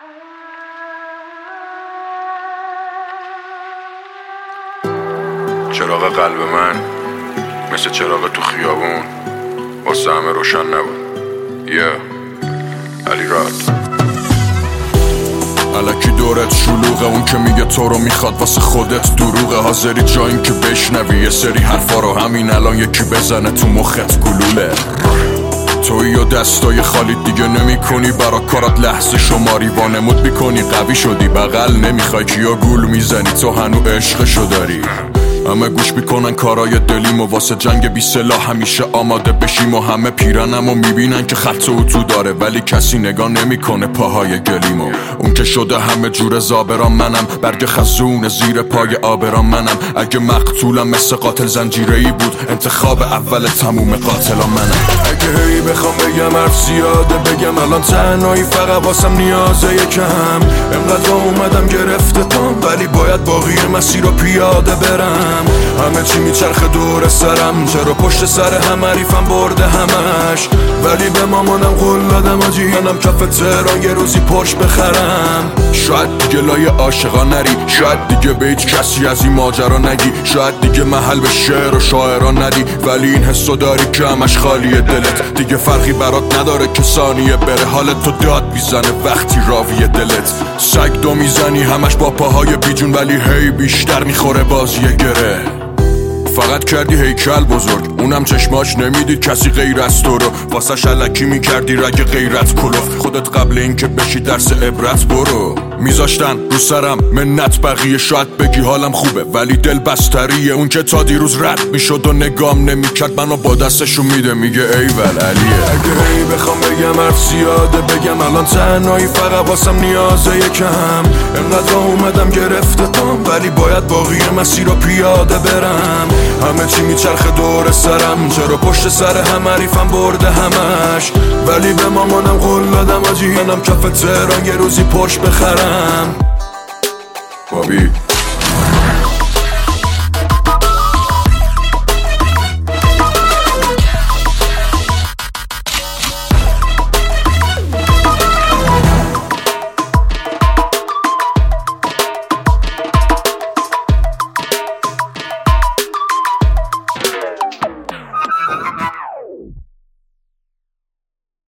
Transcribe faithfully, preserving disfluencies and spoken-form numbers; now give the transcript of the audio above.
چراغ قلب من مثل چراغ تو خیابون واسه همه روشن نبود. یه علی راد الکی دورت شلوغه، اون که میگه تو رو میخواد واسه خودت دروغه. حاضری جا این که بشنوی یه سری حرفا رو همین الان یکی بزنه تو مخت گلوله. توی و دستای خالی دیگه نمی کنی، برا کارات لحظه شماری وانمود میکنی. قوی شدی بغل نمیخوای کیا گول میزنی، تو هنو عشقشو داری. همه گوش میکنن کارای دلیم و واسه جنگ بی سلاح همیشه آماده بشیم و همه پیرنم و میبینن که خط و تو داره، ولی کسی نگاه نمیکنه پاهای گلیمو. اون که شده همه جور زابران منم، برگ خزون زیر پای آبران منم. اگه مقتولم مثل قاتل زنجیره‌ای بود، انتخاب اول تموم قاتلان منم. اگه هی بخوام بگم حرف زیاده بگم الان تنهایی فقط واسم نیازه یکم. انقدر اومدم گرفته تام، ولی باید باقی مسیر رو پیاده برم. همه چی میچرخه دور سرم، چرا پشت سر هم حریفم برده همش. ولی به مامانم قول دادم آجی منم کف تهران یه روزی پرش بخرم. شاید دیگه لای عاشقا نری، شاید دیگه به هیچ کسی از این ماجرا نگی، شاید دیگه محل به شعر و شاعران ندی، ولی این حسو داری که همش خالیه دلت. دیگه فرقی برات نداره که ثانیه بره، حالت تو داد میزنه وقتی راویه دلت. سگ دو میزنی همش با پاهای بیجون، ولی هی بیشتر میخوره بازی گره. فقط کردی هیکل بزرگ، اونم چشماش نمیدید کسی غیر از تو رو. واسه شلکی میکردی رگ غیرت کلوف، خودت قبل این که بشی درس عبرت برو. میذاشتن رو سرم منت بقیه، شاید بگی حالم خوبه ولی دل بستریه. اون که تا دیروز رد میشد و نگام نمیکرد منو با دستشو میده میگه ایول علیه. اگه هی بخوام بگم حرف زیاده بگم الان تنهایی فقط واسم نیازه یکم. انقدر اومدم گرفته تام، ولی باید باقی مسیر رو پیاده برم. همه چی میچرخه دور سرم، چرا پشت سر هم حریفم برده همش. ولی به مامانم قول دادم آجی منم کف تهران یه روزی پرش بخرم. بابی